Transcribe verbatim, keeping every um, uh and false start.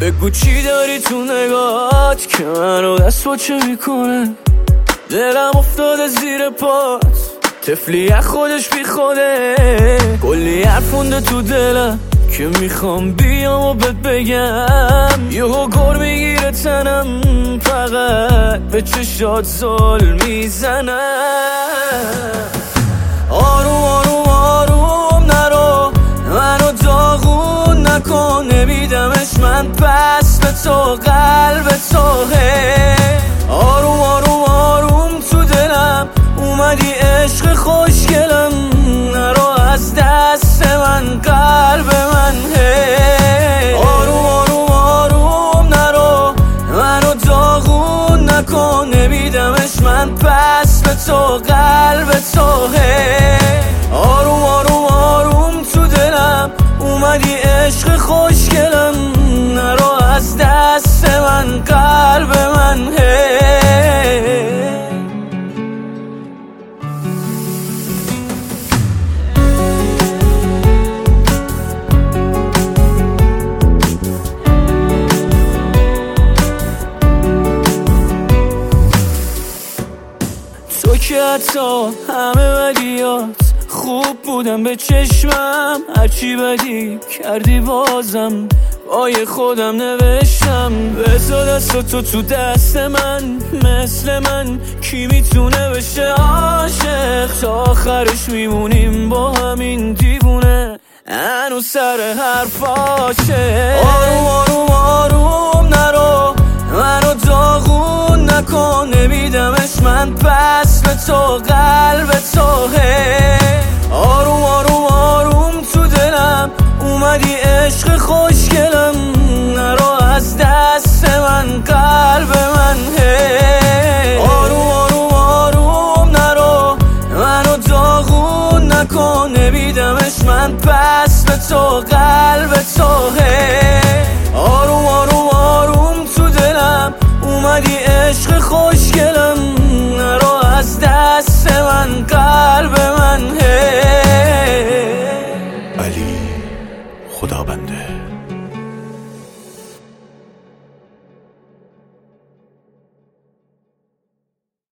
بگو چی داری تو نگات که منو دست باچه میکنه. دلم افتاده زیر پات، طفلی از خودش بی خوده. کلی حرفونده تو دلم که میخوام بیام و بهت بگم. یهو گر میگیره تنم، فقط به چشات زل میزنم. آروم آروم آروم نرو، منو داغون نکن. نمیدمش من پس به تو، قلب توه. آروم آروم آروم تو دلم اومدی عشق خوشگلم. نرو از دست من، قلب من. آروم آروم آروم نرو، منو داغون نکن. نمیدمش من پس به تو، قلب توه. آروم آروم آروم تو دلم اومدی عشق خوشگلم. نرو از دست من، قلب من. تو که حتی همه بدیات خوب بودم به چشمم. هرچی بدی کردی بازم بای خودم نوشتم. بذار دست تو تو دست من، مثل من کی میتونه بشه عاشق؟ تا آخرش میمونیم با همین دیوونه، هنوز سر حرفاشه. آروم آروم آروم نرو، منو داغون نکن. نمیدمش من پس به تو، قلب توه. آروم آروم آروم تو دلم اومدی عشق خوش